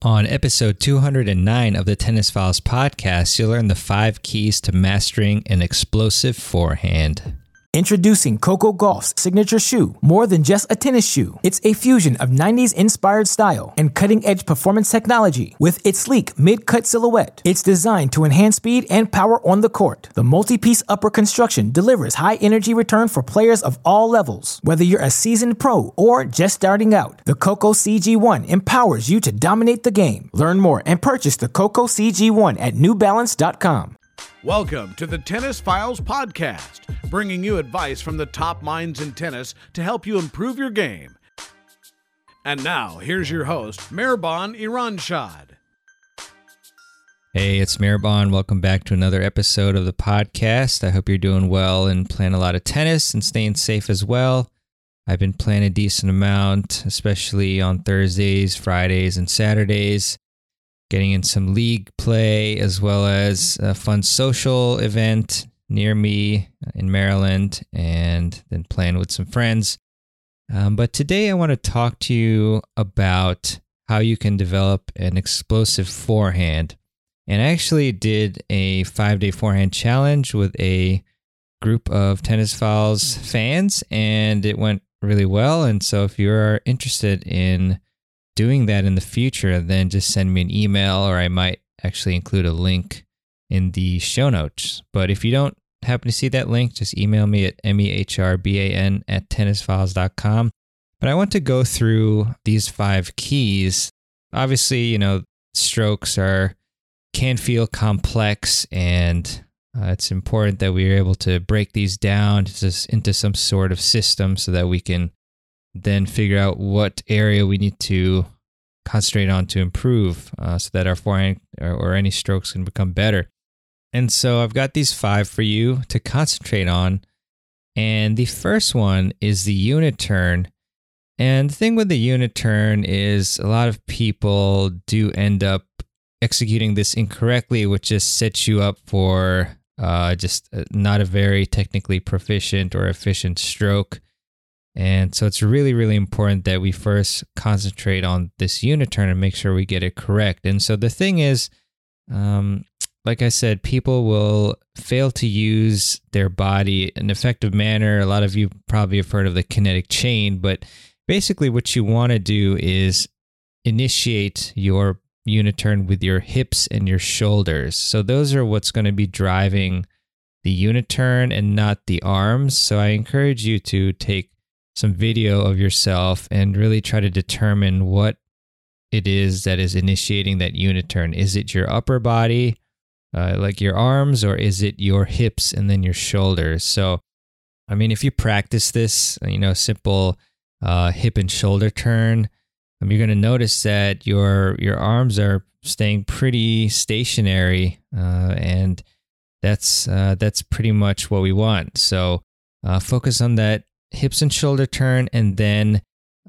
On episode 209 of the Tennis Files podcast, you'll learn the 5 keys to mastering an explosive forehand. Introducing Coco Gauff's signature shoe, more than just a tennis shoe. It's a fusion of 90s-inspired style and cutting-edge performance technology. With its sleek mid-cut silhouette, it's designed to enhance speed and power on the court. The multi-piece upper construction delivers high-energy return for players of all levels. Whether you're a seasoned pro or just starting out, the Coco CG1 empowers you to dominate the game. Learn more and purchase the Coco CG1 at NewBalance.com. Welcome to the Tennis Files podcast, bringing you advice from the top minds in tennis to help you improve your game. And now, here's your host, Mirban Iranshad. Hey, it's Mirban. Welcome back to another episode of the podcast. I hope you're doing well and playing a lot of tennis and staying safe as well. I've been playing a decent amount, especially on Thursdays, Fridays, and Saturdays. Getting in some league play as well as a fun social event near me in Maryland, and then playing with some friends. But today I want to talk to you about how you can develop an explosive forehand. And I actually did a 5-day forehand challenge with a group of Tennis Files fans, and it went really well. And so if you're interested in doing that in the future, then just send me an email, or I might actually include a link in the show notes. But if you don't happen to see that link, just email me at mehrban@tennisfiles.com. But I want to go through these 5 keys. Obviously, strokes can feel complex, and it's important that we are able to break these down into some sort of system so that we can then figure out what area we need to concentrate on to improve so that our forehand or any strokes can become better. And so I've got these 5 for you to concentrate on. And the first one is the unit turn. And the thing with the unit turn is a lot of people do end up executing this incorrectly, which just sets you up for just not a very technically proficient or efficient stroke. And so it's really, really important that we first concentrate on this unit turn and make sure we get it correct. And so the thing is, like I said, people will fail to use their body in an effective manner. A lot of you probably have heard of the kinetic chain, but basically what you want to do is initiate your unit turn with your hips and your shoulders. So those are what's going to be driving the unit turn and not the arms. So I encourage you to take some video of yourself and really try to determine what it is that is initiating that unit turn. Is it your upper body, like your arms, or is it your hips and then your shoulders? So, if you practice this, simple hip and shoulder turn, you're going to notice that your arms are staying pretty stationary, and that's pretty much what we want. So, focus on that hips and shoulder turn, and then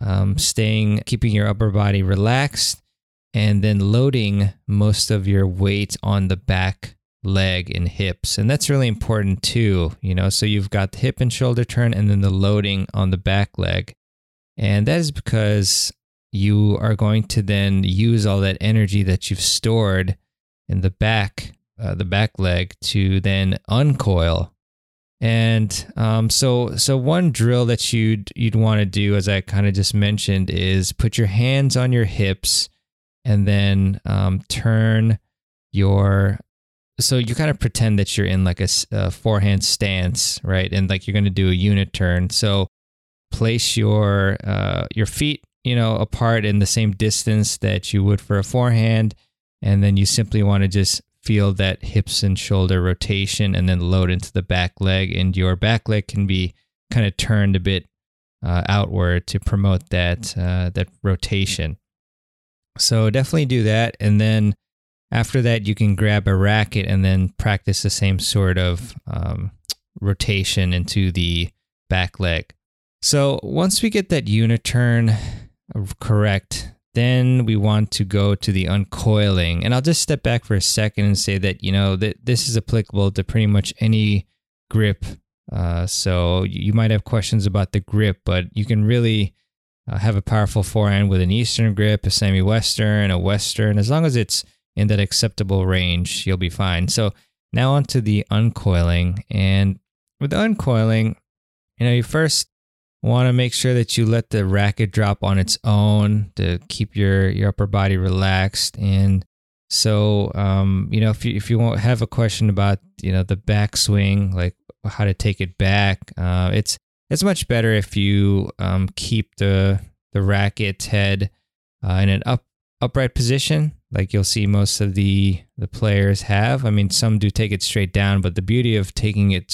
keeping your upper body relaxed, and then loading most of your weight on the back leg and hips. And that's really important too, so you've got the hip and shoulder turn and then the loading on the back leg. And that is because you are going to then use all that energy that you've stored in the back leg to then uncoil. And so one drill that you'd want to do, as I kind of just mentioned, is put your hands on your hips and then turn so you kind of pretend that you're in like a forehand stance, right? And like you're going to do a unit turn. So place your feet, apart in the same distance that you would for a forehand, and then you simply want to just feel that hips and shoulder rotation and then load into the back leg, and your back leg can be kind of turned a bit outward to promote that rotation. So definitely do that. And then after that, you can grab a racket and then practice the same sort of rotation into the back leg. So once we get that unit turn correct, then we want to go to the uncoiling. And I'll just step back for a second and say that, that this is applicable to pretty much any grip. So you might have questions about the grip, but you can really have a powerful forehand with an Eastern grip, a semi-Western, a Western. As long as it's in that acceptable range, you'll be fine. So now onto the uncoiling. And with the uncoiling, you first want to make sure that you let the racket drop on its own to keep your upper body relaxed. And so, if you won't have a question about, the backswing, like how to take it back, it's much better if you keep the racket's head in an upright position, like you'll see most of the players have. I mean, some do take it straight down, but the beauty of taking it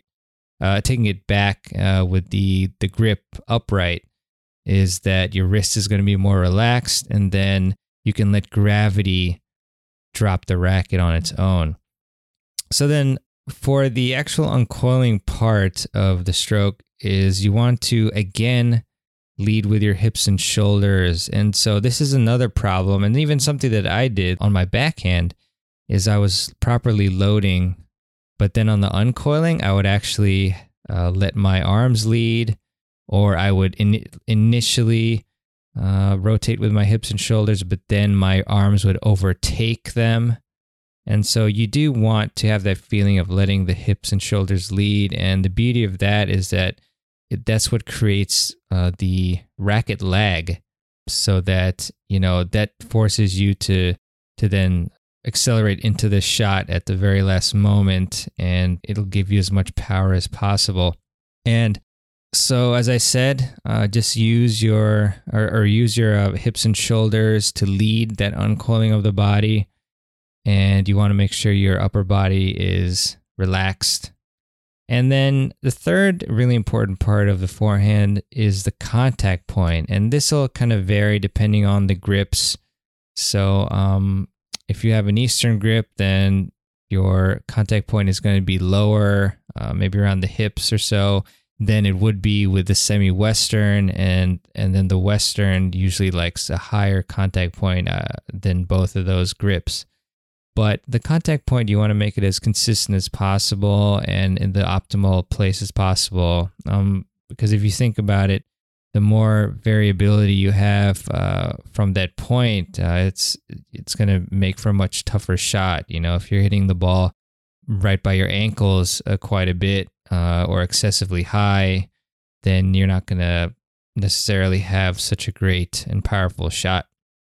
back with the grip upright is that your wrist is going to be more relaxed, and then you can let gravity drop the racket on its own. So then for the actual uncoiling part of the stroke is you want to, again, lead with your hips and shoulders. And so this is another problem, and even something that I did on my backhand is I was properly loading, but then on the uncoiling, I would actually let my arms lead, or I would initially rotate with my hips and shoulders, but then my arms would overtake them. And so you do want to have that feeling of letting the hips and shoulders lead. And the beauty of that is that that's what creates the racket lag, so that, that forces you to then accelerate into the shot at the very last moment, and it'll give you as much power as possible. And so, as I said, just use your hips and shoulders to lead that uncoiling of the body. And you want to make sure your upper body is relaxed. And then the third really important part of the forehand is the contact point. And this will kind of vary depending on the grips. So if you have an Eastern grip, then your contact point is going to be lower, maybe around the hips or so, than it would be with the semi-Western. And then the Western usually likes a higher contact point than both of those grips. But the contact point, you want to make it as consistent as possible and in the optimal place as possible. Because if you think about it, the more variability you have from that point, it's going to make for a much tougher shot. If you're hitting the ball right by your ankles quite a bit or excessively high, then you're not going to necessarily have such a great and powerful shot.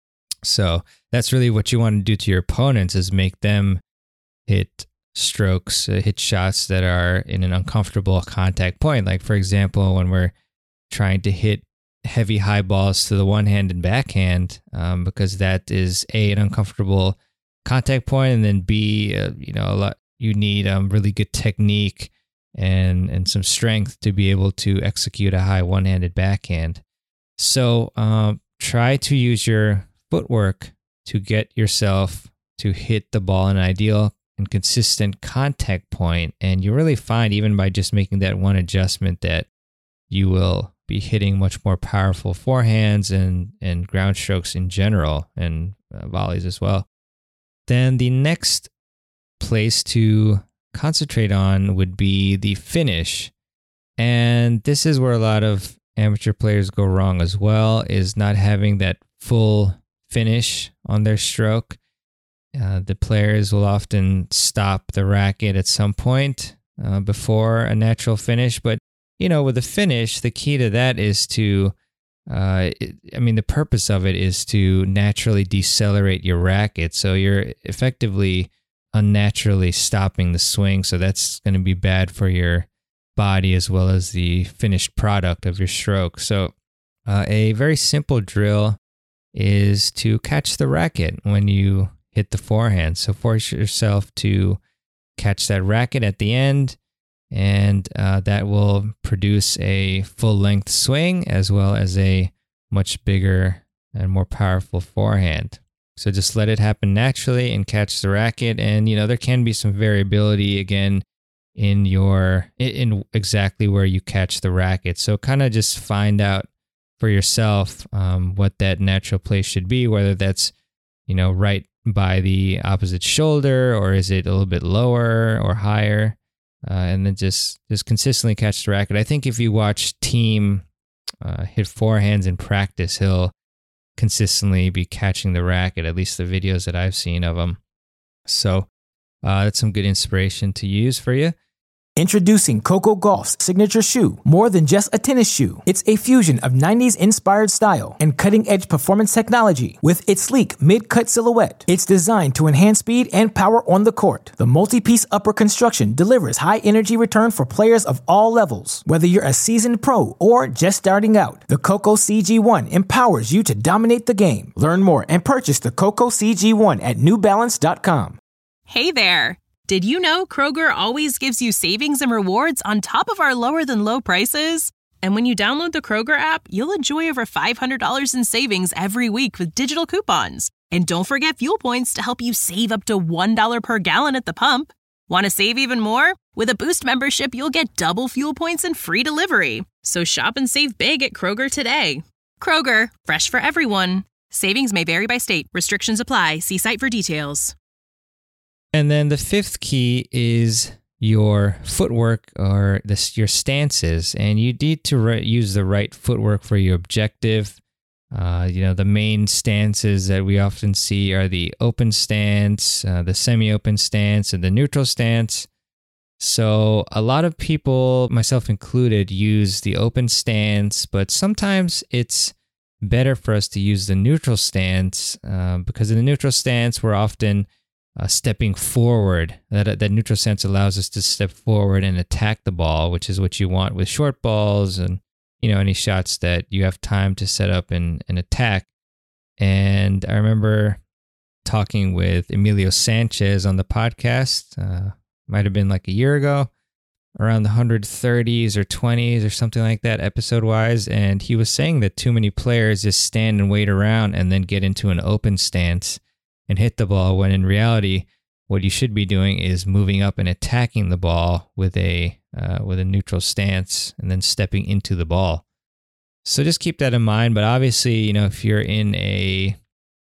So that's really what you want to do to your opponents, is make them hit strokes, hit shots that are in an uncomfortable contact point. Like, for example, when we're trying to hit heavy high balls to the one-hand and backhand, because that is A, an uncomfortable contact point, and then B, you need really good technique and some strength to be able to execute a high one-handed backhand. So try to use your footwork to get yourself to hit the ball in an ideal and consistent contact point. And you really find, even by just making that one adjustment, that you will be hitting much more powerful forehands and ground strokes in general, and volleys as well. Then the next place to concentrate on would be the finish. And this is where a lot of amateur players go wrong as well, is not having that full finish on their stroke. The players will often stop the racket at some point before a natural finish. But, with the finish, the key to that is to, the purpose of it is to naturally decelerate your racket. So you're effectively unnaturally stopping the swing. So that's going to be bad for your body as well as the finished product of your stroke. So a very simple drill is to catch the racket when you hit the forehand. So force yourself to catch that racket at the end, and that will produce a full-length swing as well as a much bigger and more powerful forehand. So just let it happen naturally and catch the racket. And, there can be some variability, again, in exactly where you catch the racket. So kind of just find out for yourself what that natural place should be, whether that's, right by the opposite shoulder, or is it a little bit lower or higher, and then just consistently catch the racket. I think if you watch team hit forehands in practice, he'll consistently be catching the racket, at least the videos that I've seen of him. So that's some good inspiration to use for you. Introducing Coco Gauff's signature shoe, more than just a tennis shoe. It's a fusion of 90s inspired style and cutting-edge performance technology. With its sleek mid-cut silhouette, it's designed to enhance speed and power on the court. The multi-piece upper construction delivers high-energy return for players of all levels. Whether you're a seasoned pro or just starting out, the Coco CG1 empowers you to dominate the game. Learn more and purchase the Coco CG1 at newbalance.com. Hey there! Did you know Kroger always gives you savings and rewards on top of our lower-than-low prices? And when you download the Kroger app, you'll enjoy over $500 in savings every week with digital coupons. And don't forget fuel points to help you save up to $1 per gallon at the pump. Want to save even more? With a Boost membership, you'll get double fuel points and free delivery. So shop and save big at Kroger today. Kroger, fresh for everyone. Savings may vary by state. Restrictions apply. See site for details. And then the fifth key is your footwork or your stances. And you need to use the right footwork for your objective. The main stances that we often see are the open stance, the semi-open stance, and the neutral stance. So a lot of people, myself included, use the open stance, but sometimes it's better for us to use the neutral stance because in the neutral stance, we're often stepping forward. That neutral stance allows us to step forward and attack the ball, which is what you want with short balls and any shots that you have time to set up and attack. And I remember talking with Emilio Sanchez on the podcast, might have been like a year ago, around the 130s or 20s or something like that episode-wise, and he was saying that too many players just stand and wait around and then get into an open stance and hit the ball, when in reality, what you should be doing is moving up and attacking the ball with a neutral stance and then stepping into the ball. So just keep that in mind. But obviously, if you're in a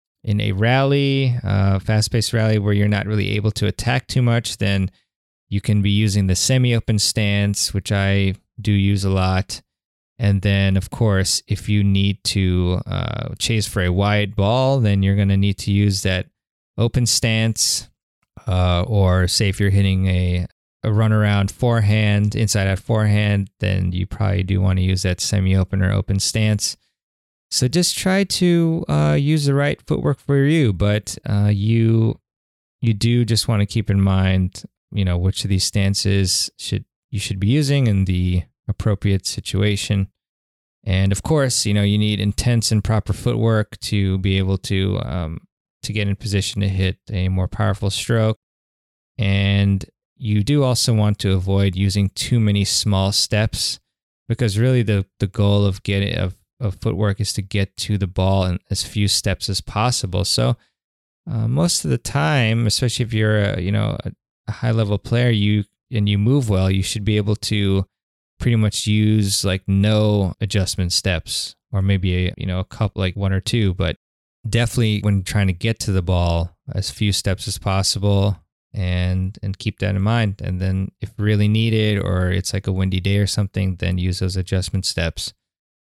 rally, fast-paced rally where you're not really able to attack too much, then you can be using the semi-open stance, which I do use a lot. And then, of course, if you need to chase for a wide ball, then you're going to need to use that open stance, or say if you're hitting a runaround forehand, inside out forehand, then you probably do want to use that semi-open or open stance. So just try to use the right footwork for you, but you do just want to keep in mind, which of these stances you should be using in the appropriate situation. And of course, you need intense and proper footwork to be able to get in position to hit a more powerful stroke. And you do also want to avoid using too many small steps, because really the goal of footwork is to get to the ball in as few steps as possible. So most of the time, especially if you're a high level player, you move well, you should be able to pretty much use like no adjustment steps, or maybe a couple, like one or two, but definitely when trying to get to the ball, as few steps as possible, and keep that in mind. And then if really needed, or it's like a windy day or something, then use those adjustment steps.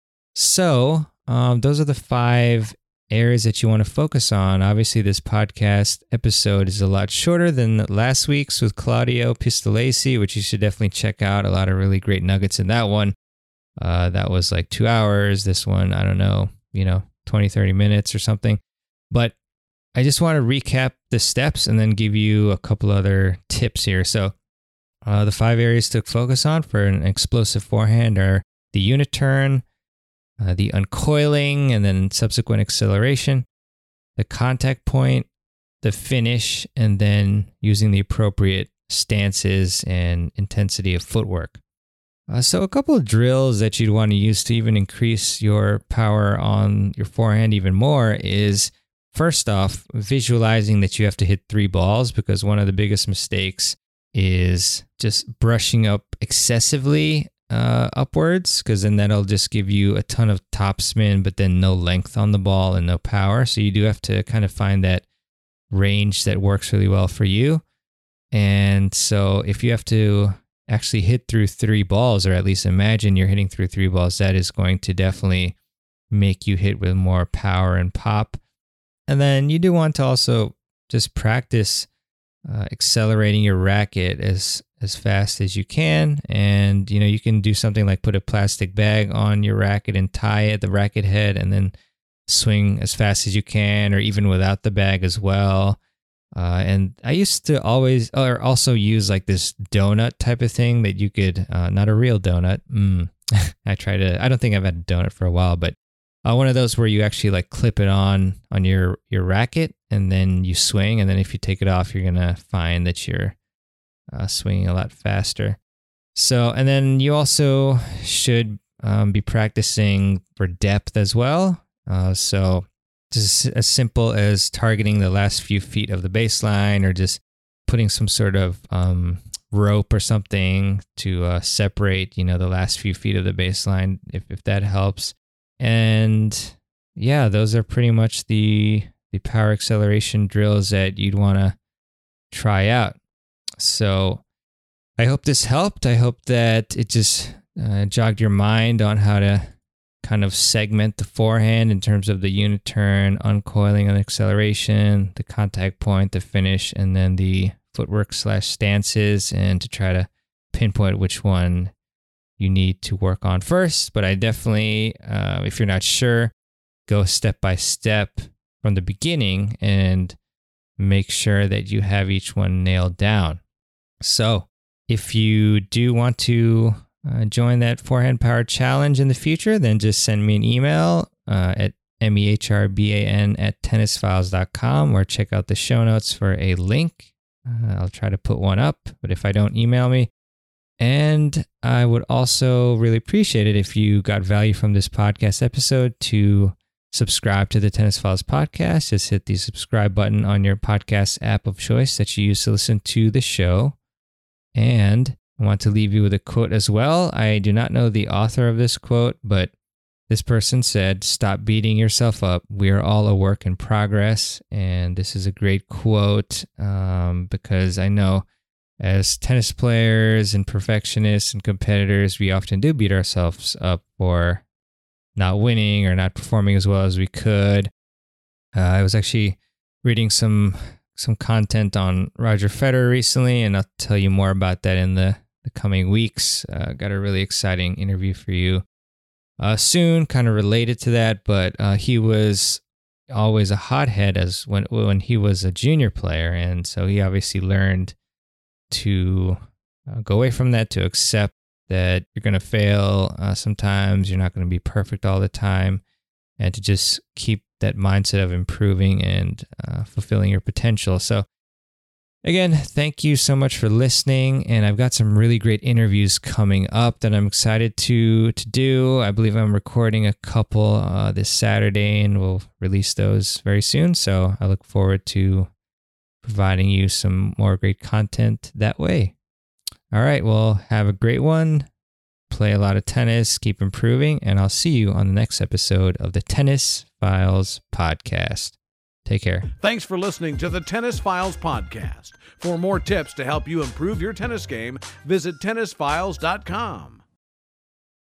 So those are the 5 areas that you want to focus on. Obviously, this podcast episode is a lot shorter than last week's with Claudio Pistolesi, which you should definitely check out. A lot of really great nuggets in that one. That was like 2 hours. This one, I don't know, 20, 30 minutes or something. But I just want to recap the steps and then give you a couple other tips here. So the 5 areas to focus on for an explosive forehand are the unit turn, the uncoiling and then subsequent acceleration, the contact point, the finish, and then using the appropriate stances and intensity of footwork. So a couple of drills that you'd want to use to even increase your power on your forehand even more is, first off, visualizing that you have to hit 3 balls, because one of the biggest mistakes is just brushing up excessively upwards, because then that'll just give you a ton of topspin, but then no length on the ball and no power. So you do have to kind of find that range that works really well for you. And so if you have to actually hit through 3 balls, or at least imagine you're hitting through 3 balls, that is going to definitely make you hit with more power and pop. And then you do want to also just practice accelerating your racket as fast as you can. And, you can do something like put a plastic bag on your racket and tie it at the racket head and then swing as fast as you can, or even without the bag as well. And I used to also use like this donut type of thing that you could, not a real donut. I don't think I've had a donut for a while, but one of those where you actually like clip it on your racket and then you swing. And then if you take it off, you're going to find that you're swinging a lot faster. So, and then you also should be practicing for depth as well. So just as simple as targeting the last few feet of the baseline, or just putting some sort of rope or something to separate, the last few feet of the baseline, if that helps. And yeah, those are pretty much the power acceleration drills that you'd want to try out. So I hope this helped. I hope that it just jogged your mind on how to kind of segment the forehand in terms of the unit turn, uncoiling and acceleration, the contact point, the finish, and then the footwork / stances, and to try to pinpoint which one you need to work on first. But I definitely, if you're not sure, go step by step from the beginning and make sure that you have each one nailed down. So if you do want to join that forehand power challenge in the future, then just send me an email at mehrban@tennisfiles.com, or check out the show notes for a link. I'll try to put one up, but if I don't, email me. And I would also really appreciate it if you got value from this podcast episode to subscribe to the Tennis Files podcast. Just hit the subscribe button on your podcast app of choice that you use to listen to the show. And I want to leave you with a quote as well. I do not know the author of this quote, but this person said, "Stop beating yourself up. We are all a work in progress." And this is a great quote because I know as tennis players and perfectionists and competitors, we often do beat ourselves up for not winning or not performing as well as we could. I was actually reading some content on Roger Federer recently, and I'll tell you more about that in the coming weeks. Got a really exciting interview for you soon, kind of related to that, but he was always a hothead as when he was a junior player, and so he obviously learned to go away from that, to accept that you're going to fail sometimes, you're not going to be perfect all the time, and to just keep that mindset of improving and fulfilling your potential. So again, thank you so much for listening, and I've got some really great interviews coming up that I'm excited to do. I believe I'm recording a couple this Saturday, and we'll release those very soon, so I look forward to providing you some more great content that way. All right, well, have a great one. Play a lot of tennis, keep improving, and I'll see you on the next episode of the Tennis Files podcast. Take care. Thanks for listening to the Tennis Files podcast. For more tips to help you improve your tennis game, visit tennisfiles.com.